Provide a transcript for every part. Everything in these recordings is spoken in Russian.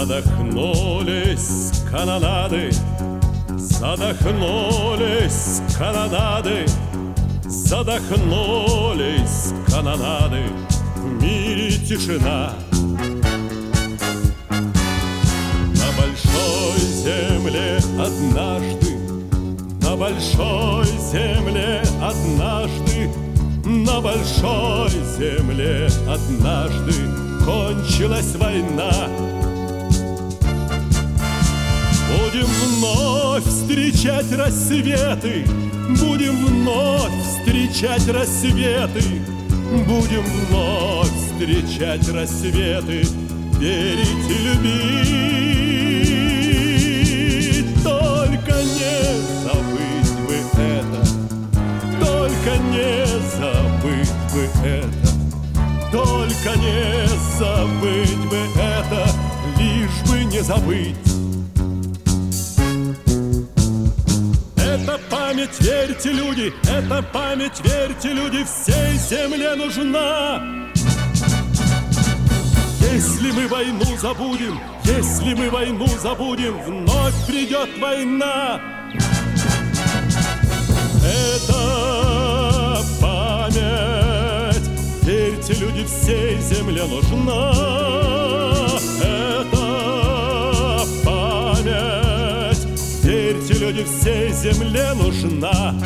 Задохнулись канонады, задохнулись канонады, задохнулись канонады, в мире тишина. На большой земле однажды, на большой земле однажды, на большой земле однажды кончилась война. Будем вновь встречать рассветы, будем вновь встречать рассветы, будем вновь встречать рассветы, верить и любить. Только не забыть бы это, только не забыть бы это, только не забыть бы это, лишь бы не забыть. Эта память, верьте, люди, эта память, верьте, люди, всей земле нужна. Если мы войну забудем, если мы войну забудем, вновь придет война. Эта память, верьте, люди, всей земле нужна. Эта память, верьте, люди, всей земле нужна.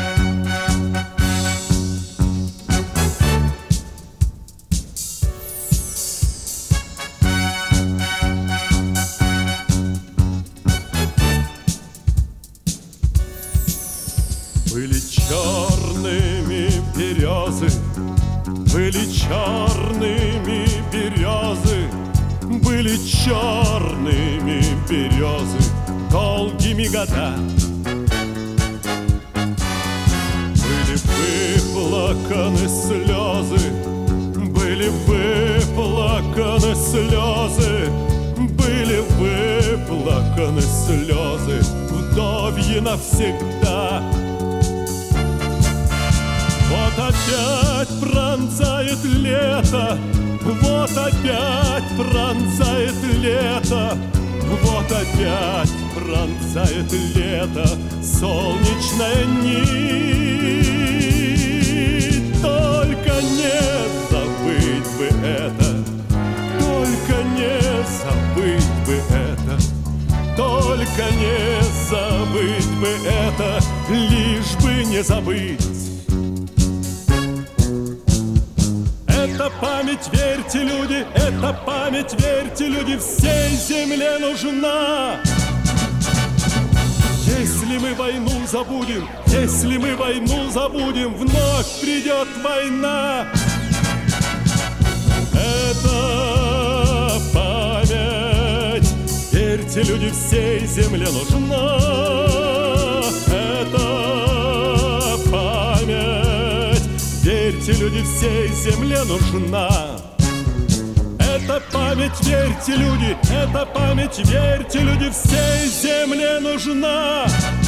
Были черными березы, были черными березы, были черными березы долгими года. Были выплаканы слезы, были выплаканы слезы, были выплаканы слезы вдовьи навсегда. Вот опять пронзает лето, вот опять пронзает лето, вот опять пронзает лето солнечная нить. Только не забыть бы это, только не забыть бы это, только не забыть бы это, лишь бы не забыть. Эта память, верьте, люди, эта память, верьте, люди, всей земле нужна. Если мы войну забудем, если мы войну забудем, вновь придет война. Эта память, верьте, люди, всей земле нужна. Эта память, верьте, люди, всей земле нужна. Эта память, верьте, люди, эта память, верьте, люди, всей земле нужна.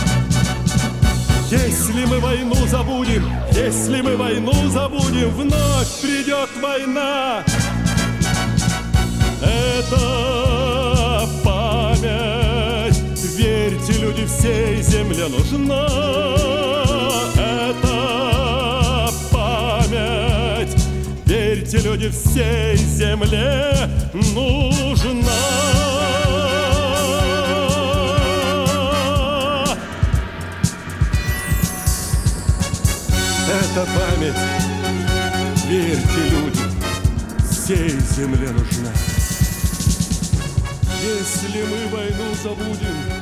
Если мы войну забудем, если мы войну забудем, вновь придет война. Эта память, верьте, люди, всей земле нужна. Эта память, верьте, люди, всей земле нужна. Эта память, верьте, люди, всей земле нужна. Если мы войну забудем,